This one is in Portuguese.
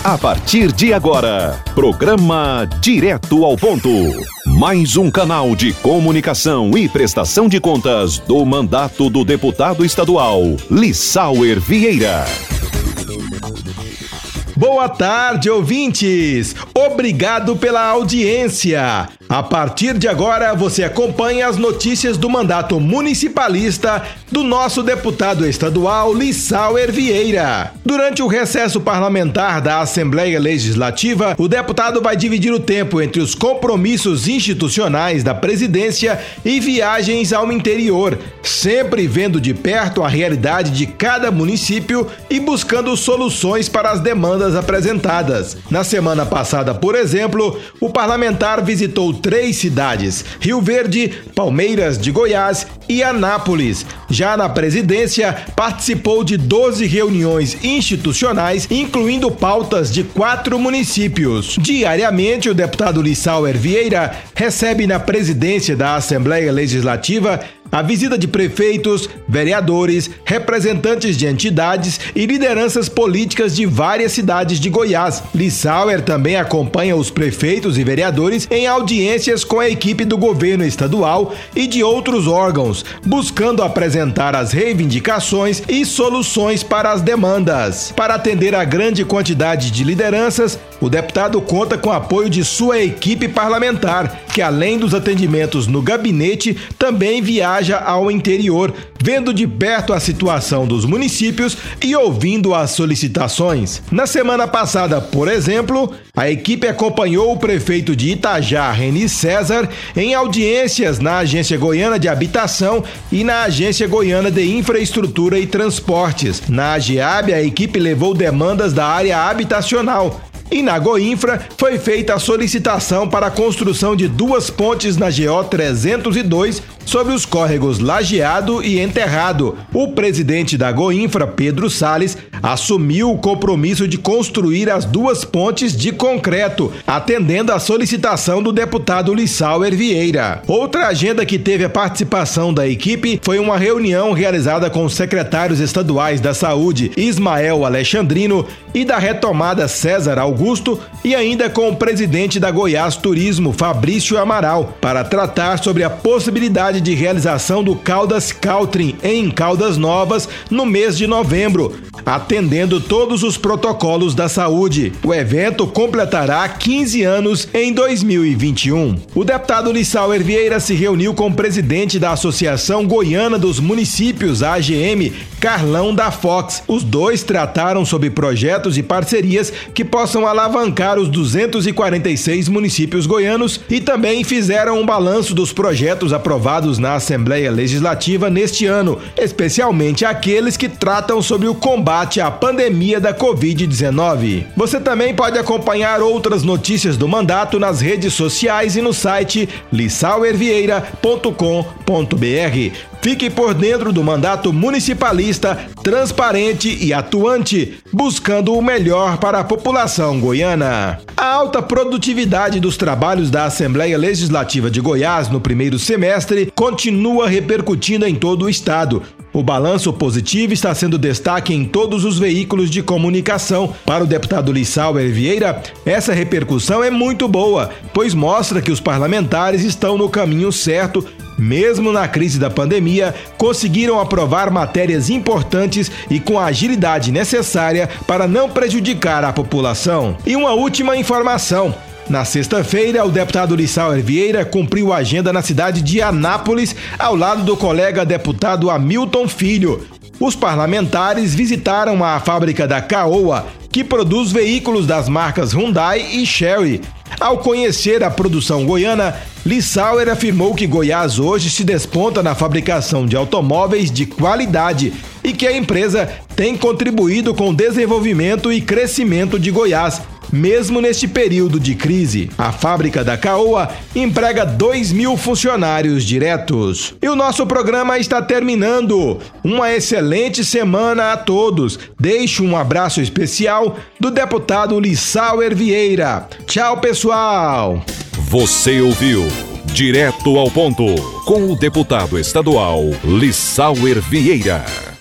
A partir de agora, programa Direto ao Ponto. Mais um canal de comunicação e prestação de contas do mandato do deputado estadual Lissauer Vieira. Boa tarde, ouvintes! Obrigado pela audiência! A partir de agora, você acompanha as notícias do mandato municipalista do nosso deputado estadual Lissauer Vieira. Durante o recesso parlamentar da Assembleia Legislativa, o deputado vai dividir o tempo entre os compromissos institucionais da presidência e viagens ao interior, sempre vendo de perto a realidade de cada município e buscando soluções para as demandas apresentadas. Na semana passada, por exemplo, o parlamentar visitou 3 cidades: Rio Verde, Palmeiras de Goiás e Anápolis. Já na presidência, participou de 12 reuniões institucionais, incluindo pautas de 4 municípios. Diariamente, o deputado Lissauer Vieira recebe na presidência da Assembleia Legislativa a visita de prefeitos, vereadores, representantes de entidades e lideranças políticas de várias cidades de Goiás. Lissauer também acompanha os prefeitos e vereadores em audiências com a equipe do governo estadual e de outros órgãos, buscando apresentar as reivindicações e soluções para as demandas. Para atender a grande quantidade de lideranças, o deputado conta com o apoio de sua equipe parlamentar, que além dos atendimentos no gabinete, também viaja ao interior, vendo de perto a situação dos municípios e ouvindo as solicitações. Na semana passada, por exemplo, a equipe acompanhou o prefeito de Itajá, Reni César, em audiências na Agência Goiana de Habitação e na Agência Goiana de Infraestrutura e Transportes. Na AGEAB, a equipe levou demandas da área habitacional. E na Goinfra foi feita a solicitação para a construção de 2 pontes na GO 302 sobre os córregos Lajeado e Enterrado. O presidente da Goinfra, Pedro Salles, assumiu o compromisso de construir as 2 pontes de concreto, atendendo à solicitação do deputado Lissauer Vieira. Outra agenda que teve a participação da equipe foi uma reunião realizada com os secretários estaduais da Saúde, Ismael Alexandrino, e da Retomada, César Augusto, e ainda com o presidente da Goiás Turismo, Fabrício Amaral, para tratar sobre a possibilidade de realização do Caldas Caltrim em Caldas Novas no mês de novembro, atendendo todos os protocolos da saúde. O evento completará 15 anos em 2021. O deputado Lissauer Vieira se reuniu com o presidente da Associação Goiana dos Municípios, AGM, Carlão da Fox. Os dois trataram sobre projetos e parcerias que possam alavancar os 246 municípios goianos e também fizeram um balanço dos projetos aprovados na Assembleia Legislativa neste ano, especialmente aqueles que tratam sobre o combate à pandemia da Covid-19. Você também pode acompanhar outras notícias do mandato nas redes sociais e no site lissauervieira.com.br. Fique por dentro do mandato municipalista, transparente e atuante, buscando o melhor para a população goiana. A alta produtividade dos trabalhos da Assembleia Legislativa de Goiás no primeiro semestre continua repercutindo em todo o estado. O balanço positivo está sendo destaque em todos os veículos de comunicação. Para o deputado Lissauer Vieira, essa repercussão é muito boa, pois mostra que os parlamentares estão no caminho certo. Mesmo na crise da pandemia, conseguiram aprovar matérias importantes e com a agilidade necessária para não prejudicar a população. E uma última informação. Na sexta-feira, o deputado Lissauer Vieira cumpriu a agenda na cidade de Anápolis, ao lado do colega deputado Hamilton Filho. Os parlamentares visitaram a fábrica da Caoa, que produz veículos das marcas Hyundai e Chery. Ao conhecer a produção goiana, Lissauer afirmou que Goiás hoje se desponta na fabricação de automóveis de qualidade e que a empresa tem contribuído com o desenvolvimento e crescimento de Goiás, mesmo neste período de crise. A fábrica da Caoa emprega 2.000 funcionários diretos. E o nosso programa está terminando. Uma excelente semana a todos. Deixo um abraço especial do deputado Lissauer Vieira. Tchau, pessoal! Você ouviu Direto ao Ponto, com o deputado estadual Lissauer Vieira.